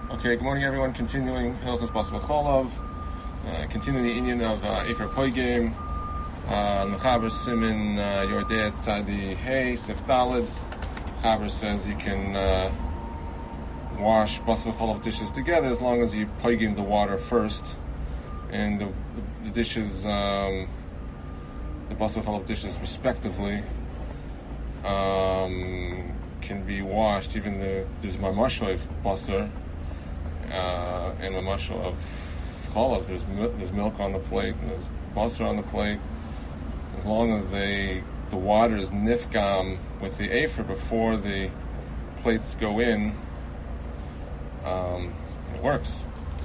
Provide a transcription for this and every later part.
Okay, good morning everyone. Continuing Hilchos Basar B'Cholav, continuing the Indian of Efer Poigim, Mechaber Simin Yordei Tzadi Hey Sif Daled. Mechaber says you can wash Basar B'Cholav dishes together as long as you poigim the water first, and the dishes, the Basar B'Cholav dishes respectively, can be washed. Even there's mamashal of basar. And a mashal of cholav, there's milk on the plate, and there's basar on the plate. As long as the water is nifgam with the afer before the plates go in, it works.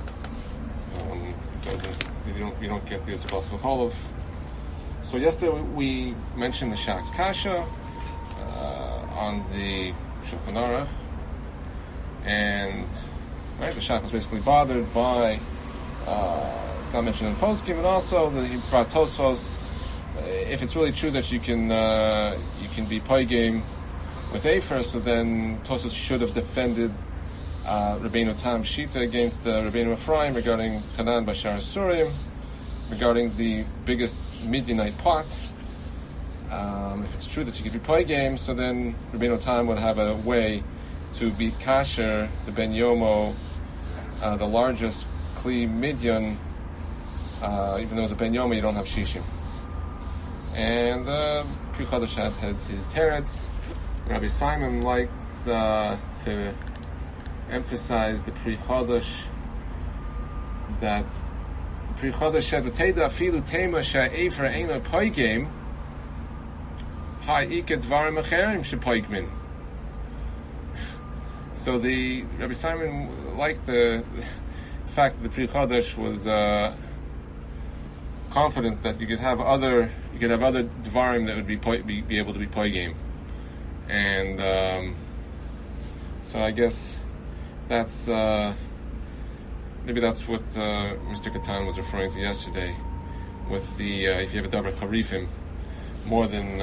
You don't get the basar cholav. So yesterday we mentioned the Shach's Kasha on the Shulchan Aruch, and right, the Shach was basically bothered by it's not mentioned in Poskim, and also he brought Tosfos. If it's really true that you can be poigim with Afer, so then Tosfos should have defended Rabbeinu Tam Shita against Rabbeinu Ephraim regarding Hanan Bashar Surim, regarding the biggest Midianite pot. If it's true that you could be poigim, so then Rabbeinu Tam would have a way to be kasher, the Ben Yomo, the largest Kli Midyan, even though it's a Ben Yomo, you don't have Shishim. And Pri Chodesh had his teretz. Rabbi Simon liked to emphasize the Pri Chodesh, that Pri Chodesh said, "V'teida afilu tema she'efer eino poigim, ha'ike dvarim acherim she'poigmin." So the Rabbi Simon liked the fact that the Pri Chodesh was confident that you could have other dvarim that would be able to be poigim, and so I guess that's maybe that's what Mr. Katan was referring to yesterday with the if you have a davar charifim more than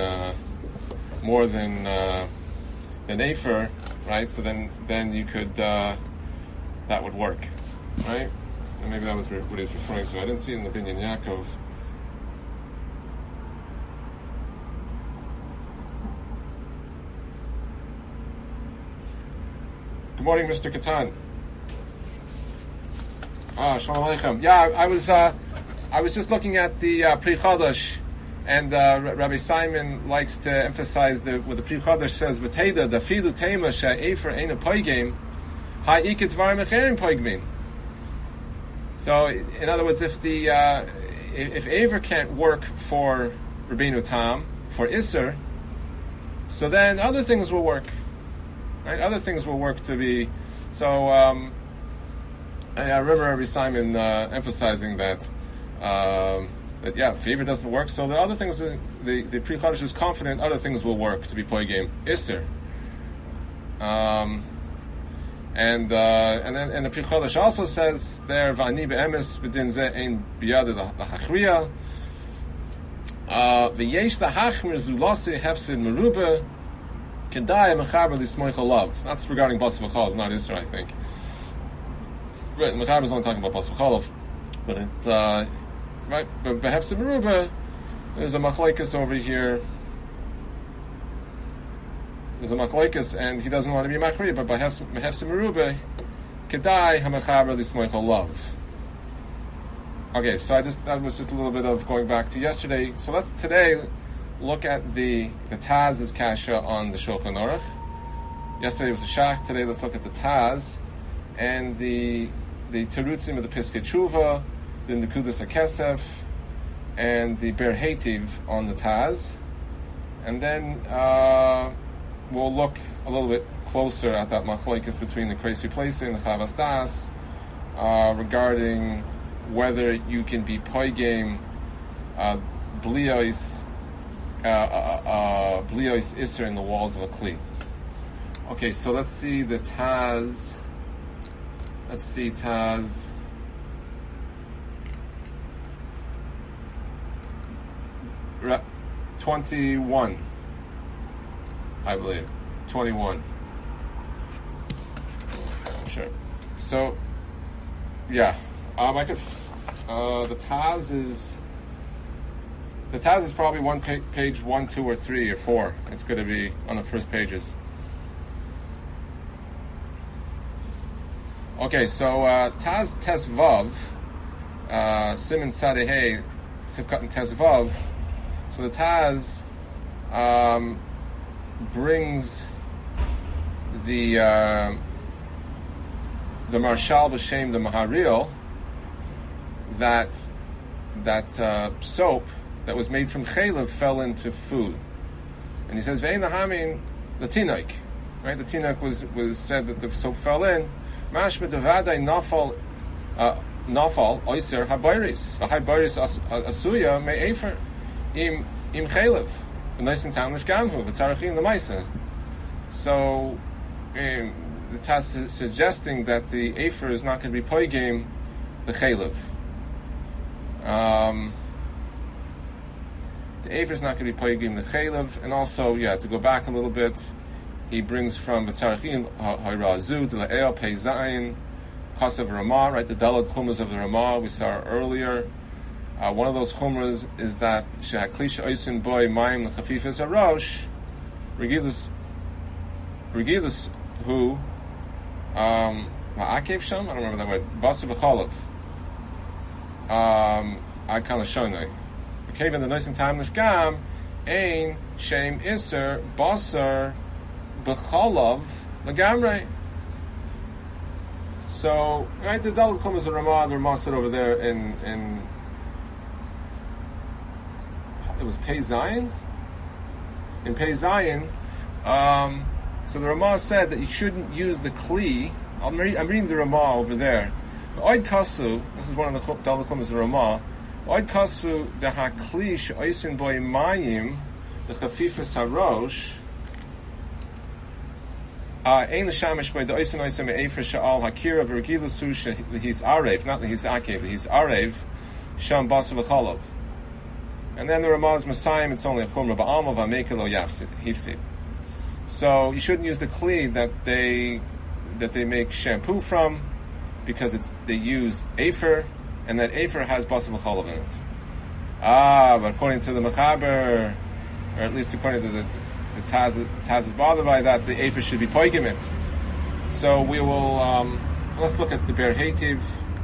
afer. Right, so then you could that would work, right? And maybe that was what he was referring to. I didn't see it in the Binyan Yaakov. Good morning, Mr. Katan. Shalom Aleichem. Yeah, I was just looking at the Pri Chodesh. And Rabbi Simon likes to emphasize what the Pri Chodesh says, "V'teida dafilu tema she'efer eino poigim, ha'ike dvarim acherim poigmin." So, in other words, if aver can't work for Rabbeinu Tam, for Isser, so then other things will work, right? Other things will work to be. So, I remember Rabbi Simon emphasizing that. That if aver doesn't work, so the other things, the Pri Chodesh is confident other things will work to be poigim Isser. And the Pri Chodesh also says there, "V'ani be'emes b'din ze ein biyad lahachriya v'yesh lahachmir zulasi hefsid merubah kedai mechaber lismoich alav." That's regarding Basar B'Cholav, not Isser, I think. Right, Mechaber is only talking about Basar B'Cholav, but it. Right, but Behefsa Meruba, there's a machlekes over here. There's a machlekes, and he doesn't want to be machri, but Behefsa Meruba, Kedai Hamachaber Lismoich Olav. Okay, so that was just a little bit of going back to yesterday. So let's today look at the Taz's kasha on the Shulchan Aruch. Yesterday was the Shach. Today let's look at the Taz and the Terutzim of the Piskei Tshuva, the Nekudas HaKesef, and the Ber Hativ on the Taz, and then we'll look a little bit closer at that machlokes between the Kreisi Place and the Chavas Das regarding whether you can be poigim bliois Isser in the walls of a Kli. Okay, so let's see the Taz. Let's see Taz. 21, I believe. 21. Sure. So, yeah, I could. The Taz is probably one page 1, 2, or 3, or 4. It's going to be on the first pages. Okay, so Taz Tes Vav, Siman Tzadeh Sivkat and Tes Vav. So the Taz brings the Marshal B'Shem the Maharil, that soap that was made from chaylev fell into food, and he says Ve'en lahamin latinoik, right? The tinoik was said that the soap fell in. Mashma devadai nafal oiser habayris v'habayris asuya me'efer im chaylev v'noisen tamlish gamhu v'tzarachin l'maisa. So the Taz is suggesting that the efer is not going to be poigim the chaylev. The efer is not going to be poigim the chaylev, and also, to go back a little bit, he brings from B'tzarachin Ha'irazu de La'el Pei Zayin Kasav Ramah, right? The Dalad Chumras of the Ramah we saw earlier. One of those Chumras is that Shehaklisha Oisin Boy Mayim L'Chafifas Arosh Regilus who La'akev Sham, I don't remember that word, Basa B'Cholav I kind of shonai. Okay, in the Noisin Tam Nishgam Ein Shem Isser Basar B'Cholav Lagamrei. So, right, the Daled Chumas of Ramah, the Ramah said over there in it was Pei Zayin? In Pei Zayin, so the Ramah said that you shouldn't use the Kli. I'm reading the Ramah over there. Oid Kasu, this is one of the Daled Chumas of Ramah. Oid Kasu the Hakli She'oisin Boi Mayim the Chafifas Harosh Ein l'shamish by the oisin oisin me'efer sha'al hakira v'regilus hu he's arev, not he's akev, he's arev sham basa v'cholov. And then the Ramah's Messiah, it's only a chumra ba'amal v'amekelo hifsid. So you shouldn't use the kli that they make shampoo from, because they use afer, and that afer has basa v'cholov in it. But according to the Mechaber, or at least according to the Taz is bothered by that, the Efer should be poigimit. So we will, let's look at the Ber Hativ.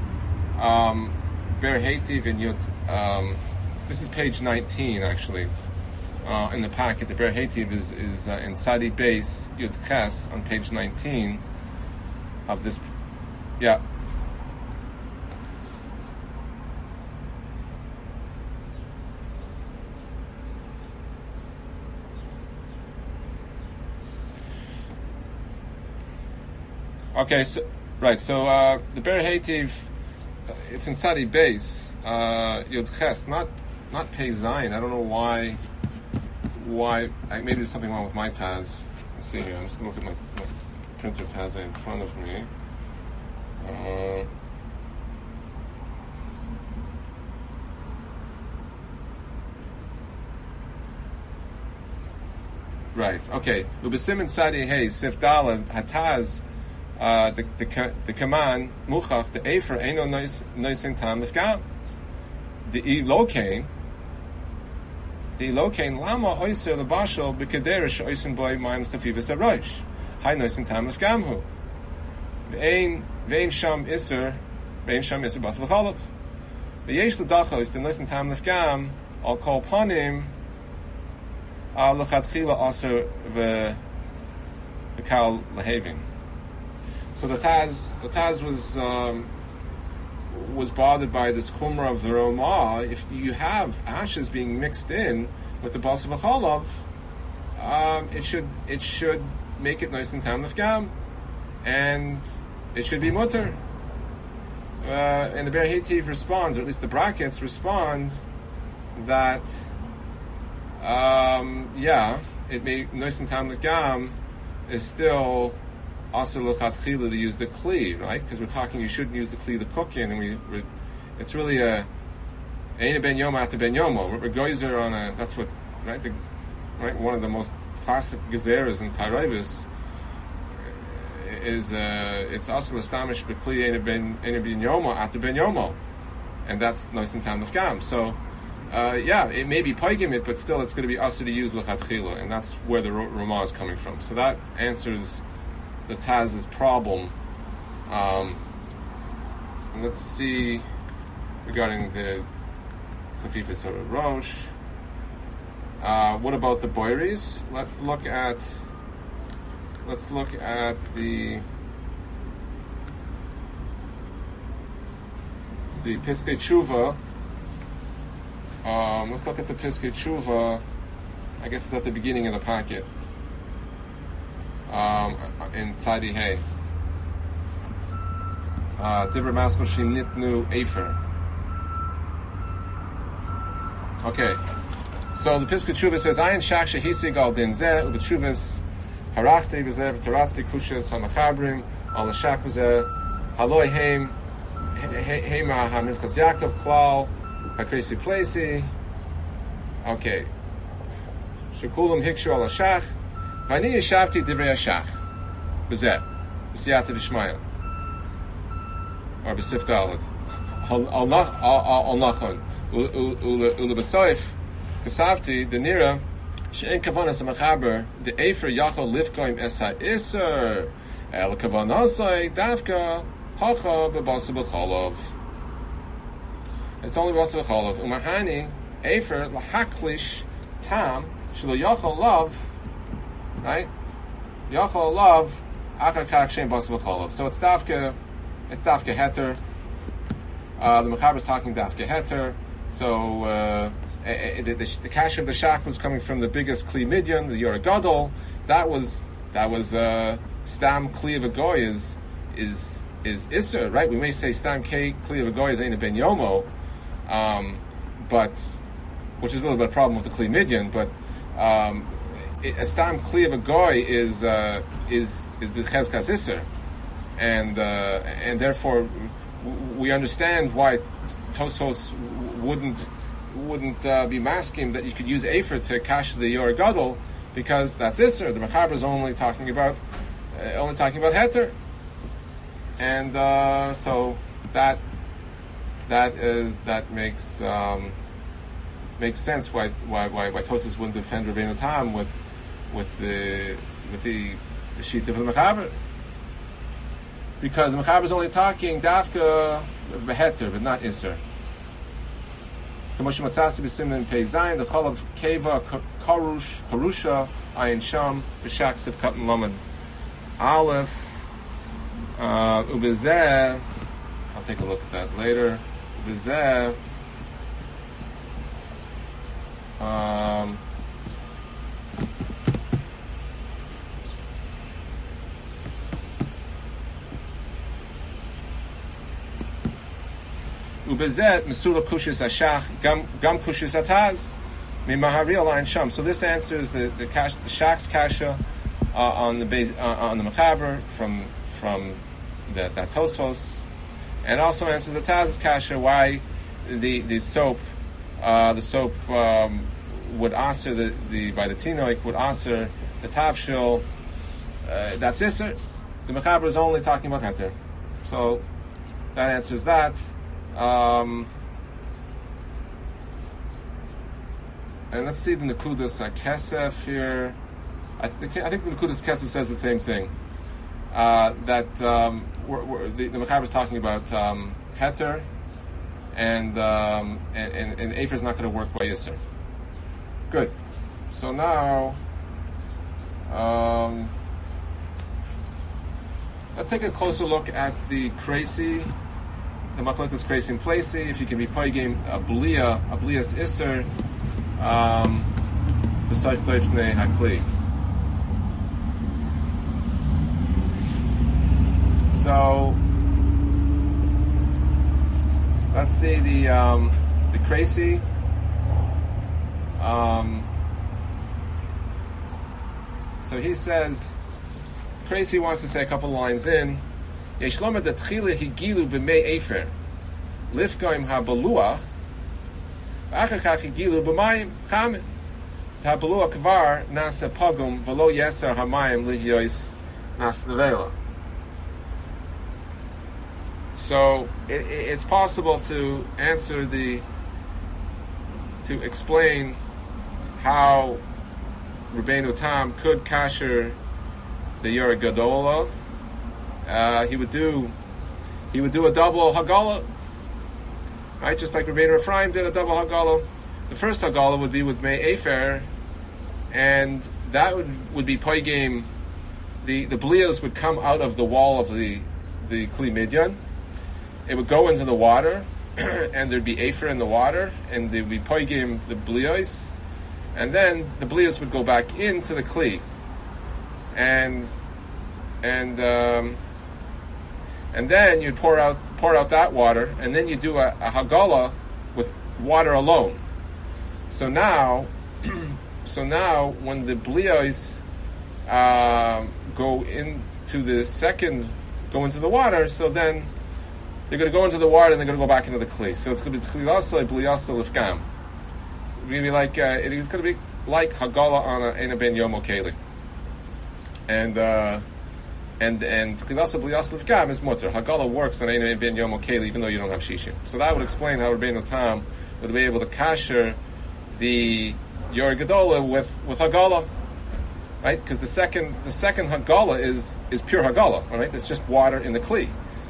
Ber Hativ in Yud, this is page 19 actually, in the packet. The Ber Hativ is in Tzadi Beis, Yud Ches, on page 19 of this, Okay, so the Ber Hativ, it's in Tzadi Beis, Yud Ches, not Pei Zayin. I don't know why. Maybe there's something wrong with my Taz. Let's see here. I'm just going to look at my printer Taz in front of me. Right. Okay. Ubesimin Tzadi Hey Sif Dalad Hataz. The command muchach the efer eino noisin tam nifgam. The elokain lama oiser lebashal b'kederish oisin boy ma'im chafivas arosh hay noisin tam nifgam hu ve'ein sham iser bas v'chalav ve'yesh l'dachos the noisin tam nifgam al kol panim l'chadchila aser v'kal lehavin. So the Taz was bothered by this chumrah of the Ramah. If you have ashes being mixed in with the basa v'cholav, it should make it nice and tam nefgam, and it should be mutter. And the Ber Hativ responds, or at least the brackets respond, that it may nice and tam nefgam is still also l'chatchila to use the kli, right? Because we're talking, you shouldn't use the kli to cook in, and it's really a ein ben yoma ata ben yomo. We're geyser on that's what, right? One of the most classic gezeras in Taravis it's also l'stamish b'kli ena ben yomo ata ben yomo, and that's noisen tam nefgam. So it may be paigim it, but still it's going to be also to use lechatchila, and that's where the Ramah is coming from. So that answers the Taz's problem. And let's see regarding the Chafifas Rosh. What about the Boiris? Let's look at the Piskei Tshuva. Let's look at the Piskei Tshuva. I guess it's at the beginning of the packet. In Tzadi Hey. Divra Maskal Shim Nitnu Efer. Okay. So the Piskei Tshuva says, Ayin Shach Shehisig Al Din Zeh, Ubetshuvas Harachte V'Zeh V'Taratzti Kushas HaMachabrim Al Shach V'Zeh Haloi Heim Heima HaMilchatz Yaakov Klal HaKresi Plesi. Okay. Shekulam Hikshu Al Shach Vani Yeshavti Divrei Shach B'Zeh B'Siyata V'Shmaya or B'Sif Dalad Al Nachon Ule B'Soif Kasavti the Nira She'en Kavanas HaMachaber the Efer Yachol Lifkoim Esa Iser El Kavanasai Davka Hacha B'Basa B'Cholov. It's only B'Basa B'Cholov. Umahani Efer L'Haklish Tam Shelo Yachol Love, right? Yachol Love Achar Kach She'en B'Basa B'Cholov. So it's Davka Heter. The Mechaber is talking Davka Heter. So the cash of the Shach was coming from the biggest Kli Midyan, the Yora Gadol. That was Stam Kli of a Goy is Isser, right? We may say Stam Kli of a Goy is Eina Ben Yomo, but which is a little bit of a problem with the Kli Midyan, but a Stam Kli of a Goy is B'chezkas Isser, and therefore we understand why Tosfos wouldn't be masking that you could use Efer to cash the Yor Gadol, because that's Isser. The Mechaber is only talking about Heter, and so that makes sense why Tosfos wouldn't defend Rabbeinu Tam with the sheet of the Mechaber, because the Mechaber is only talking Dafka Beheter but not Isser. The Moshe Matzasi b'Simen Pei Zayin, the Chol of Keva Karusha Ayin Sham B'Shak Sivkat and Lamed Aleph Ubezeh. I'll take a look at that later. Ubezeh Ubezet Mesula Kushis Ashach Gam Kushis Ataz Mimahari Alain Sham. So this answers the Shach's kasha on the Mechaber from that Tosfos, and also answers the Taz's kasha why the soap would answer the by the Tinoik would answer the Tavshil. That's Isser. The Mechaber is only talking about Heter, so that answers that. And let's see the Nekudas Kesef here. I think the Nekudas Kesef says the same thing. That the Mechaber is talking about Heter, and Efer is not going to work by Yisr. Good. So now, let's take a closer look at the Kresi. The Machlokes Kresi and Plesi, if you can be Poigim Blias Isser, B'Saych Doifnei Hakli. So let's see the Kresi. So he says, Kresi wants to say a couple lines in. Yeshlomer the Tchila Higilu b'mei Efer, Lifgoim haBalua, Achar Kach Higilu b'mayim Chamin. HaBalua Kvar Nasa Pogum V'lo Yeser HaMayim Lihyois Nas Nevela. So it's possible to explain how Rabbeinu Tam could kasher the Yor Gadola. He would do a double Hagala, right? Just like Rabbeinu Ephraim did a double Hagala. The first Hagala would be with Mei Efer, and that would be Poigim. The blios would come out of the wall of the Kli Midyan. It would go into the water, and there'd be Efer in the water, and there'd be Poigim, the blios, and then the blios would go back into the Kli. And then you'd pour out that water, and then you do a Hagala with water alone. So now when the blios go into the water, so then they're going to go into the water and they're going to go back into the Kli. So it's going to be Tlilasa, Bliasa, Lifgam. It's going to be like Hagala on a Eina Ben Yom Keli. And Tlilasa, Bliasa, Lifgam is mutter. Hagala works on Eina Ben Yom Keli even though you don't have Shishim. So that would explain how Rabbeinu Tam would be able to kasher the Yor Gadola with Hagala. Right? Because the second Hagala is pure Hagala. All right? It's just water in the Kli.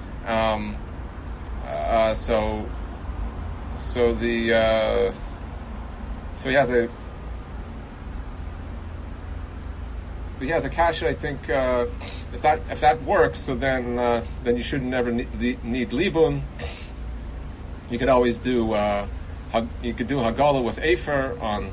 So he has a kasha. I think if that works, so then you should never need libun. You could always do Hagala with Efer on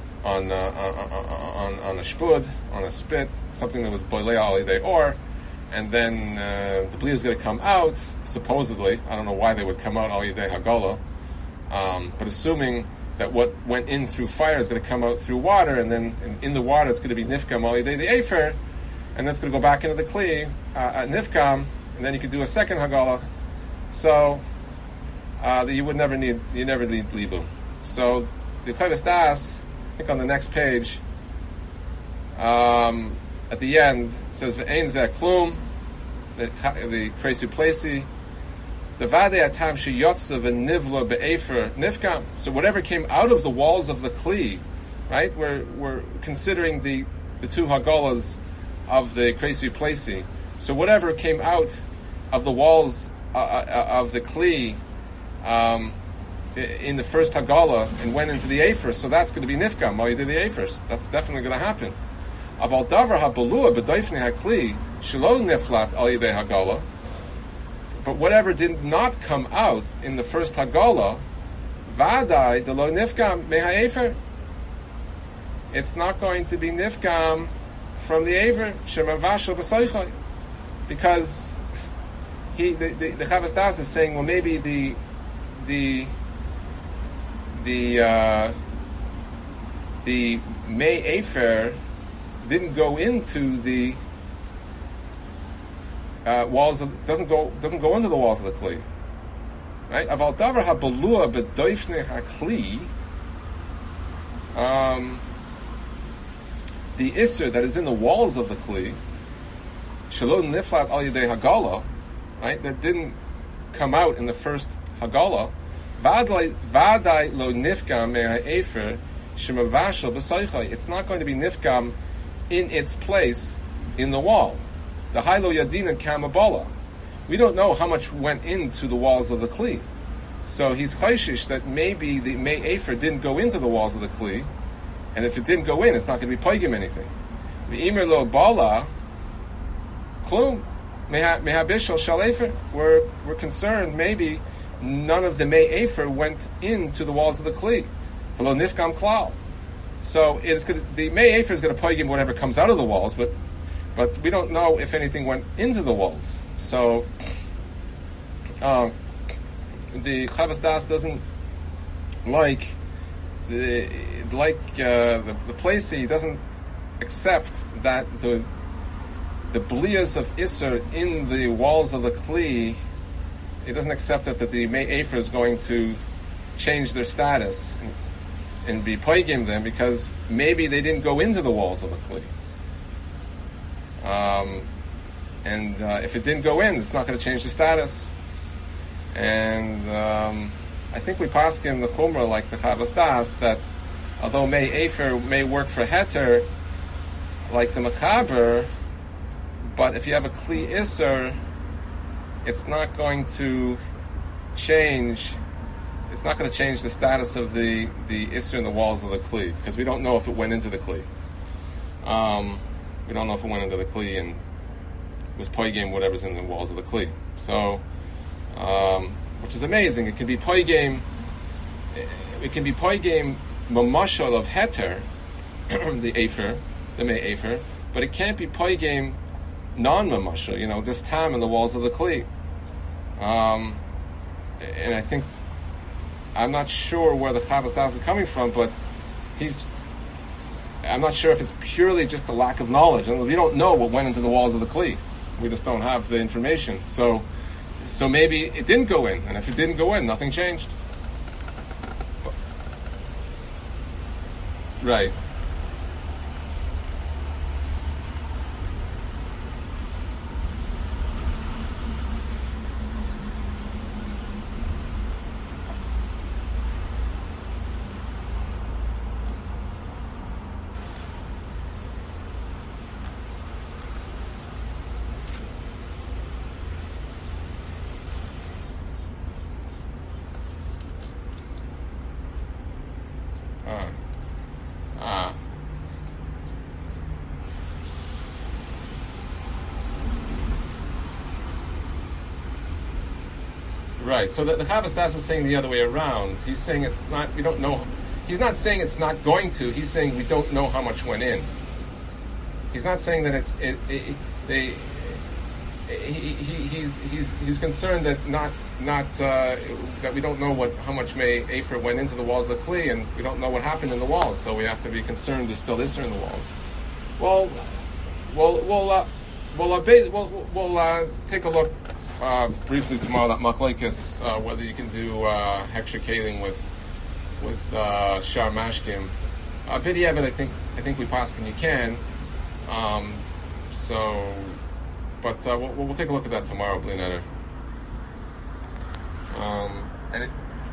a shpud, on a spit, something that was boilei alidei or, and then the bli is going to come out, supposedly. I don't know why they would come out alidei Hagala, but assuming that what went in through fire is going to come out through water, and then in the water it's going to be nifkam alidei the Efer, and that's going to go back into the Kli, nifkam, and then you could do a second Hagala. So that you never need libu. So the Chavis Das, I think on the next page, at the end, it says Ve'ein zeh klum, the Kresu Plesi, the Vadei Atam Sheyotza V'nivla Be'efer Nifkam. So whatever came out of the walls of the Kli, right? We're considering the two Hagalas of the Kresu Plesi. So whatever came out of the walls of the Kli in the first Hagala and went into the Efer, so that's going to be Nifkam while you did the Efer. That's definitely going to happen. Aval davar habalua b'doifnei hakli shelo niflat al yidei Hagala. But whatever did not come out in the first Hagala, vadai delo nifkam meha-Efer. It's not going to be Nifkam from the Efer shemavashel b'soichai, because the Chavis Das is saying, well, maybe the Mei Efer didn't go into the walls of, doesn't go into the walls of the Kli, right? Aval davar habalua b'doifnei hakli, the Isser that is in the walls of the Kli, shelo niflat al yidei Hagala, right? That didn't come out in the first Hagala. Vadai lo nifkam me'ha'efer shemavashel b'soichai. It's not going to be nifkam in its place in the wall. The hailo yadina kamabola. We don't know how much went into the walls of the Kli. So he's chayshish that maybe the me'efer didn't go into the walls of the Kli, and if it didn't go in, it's not going to be poigim anything. V'imer lo bala klum mehabishal shalefer. We're concerned maybe none of the me'efer went into the walls of the Kli. V'lo nifkam klal. So the me'efer is going to poigim whatever comes out of the walls, but we don't know if anything went into the walls. So the Chavis Das doesn't like the place. He doesn't accept that the blias of Isser in the walls of the Kli. He doesn't accept that the me'efer is going to change their status and be poigim them, because maybe they didn't go into the walls of the Kli. And if it didn't go in, it's not going to change the status. And I think we paskin the Chumrah like the Chavas Das that although May Afer may work for Heter like the Mechaber, but if you have a Kli Isser, it's not going to change. It's not going to change the status of the Isser in the walls of the Kli, because we don't know if it went into the Kli. We don't know if it went into the Kli and was Poigim whatever's in the walls of the Kli. So, which is amazing. It can be Poigim. It can be Poigim Mamashal of Heter, the Afer, the May Afer, but it can't be Poigim non-Mamashal. This time in the walls of the Kli. And I think, I'm not sure where the Chavas Das is coming from, but I'm not sure if it's purely just a lack of knowledge. And we don't know what went into the walls of the Kli. We just don't have the information. So maybe it didn't go in, and if it didn't go in, nothing changed. Right. Right, so the Chavas Das is saying the other way around. He's saying it's not, we don't know. He's not saying it's not going to. He's saying we don't know how much went in. He's not saying that he's concerned that that we don't know how much May Afer went into the walls of the Kli, and we don't know what happened in the walls. So we have to be concerned there's still Isser in the walls. We'll take a look briefly tomorrow that Machlekes, whether you can do Heksher Kaling with Shar Mashkim. B'diavad, I think we paskin you can. But we'll take a look at that tomorrow, Bli Neder. And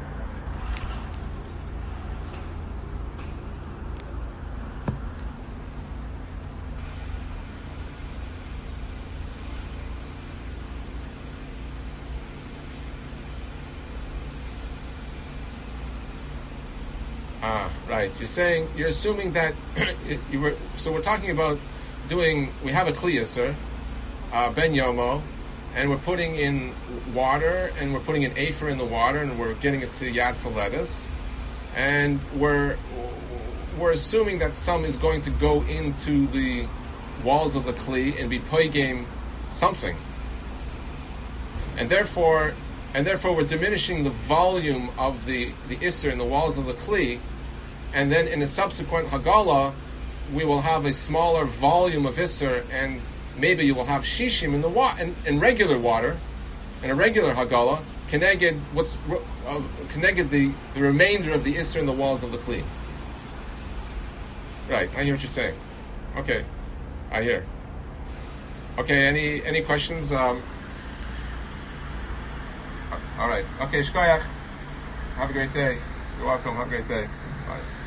right. You're assuming that so we're talking about we have a Kli Yisr, Ben Yomo, and we're putting in water, and we're putting an Afer in the water, and we're getting it to Yad Saledis, and we're assuming that some is going to go into the walls of the Kli and be Poigim something. And therefore we're diminishing the volume of the Isser in the walls of the Kli, and then in a subsequent Hagala, we will have a smaller volume of Isser, and maybe you will have Shishim in regular water, in a regular Hagala, connected the remainder of the Isser in the walls of the Kli. Right, I hear what you're saying. Okay, I hear. Okay, any questions? All right. Okay, Shkoyach. Have a great day. You're welcome. Have a great day. Bye.